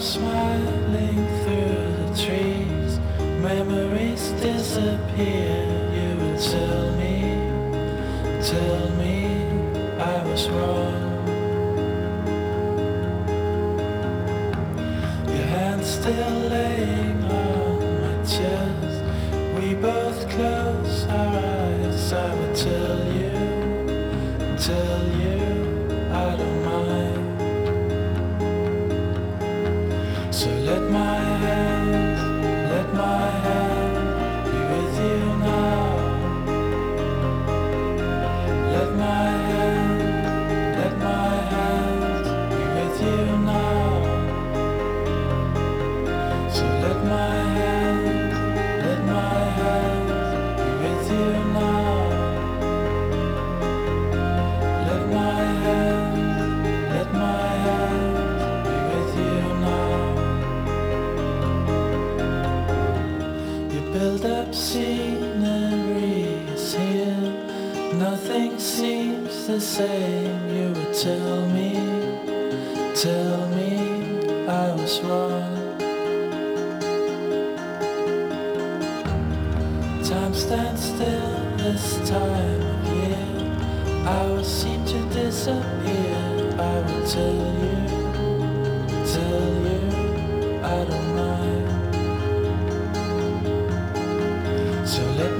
smiling through the trees. Memories disappear. You will tell me I was wrong. Your hand still laying on my chest. We both close our eyes. I will tell you I don't mind. So let my hand be with you now. Let my hand be with you now. So let my hand be with you now. Let my hand be with you now. You build up scenery is here. Nothing seems the same. You would tell me I was wrong. Time stands still this time of year. Hours seem to disappear. I will tell you I don't mind. So let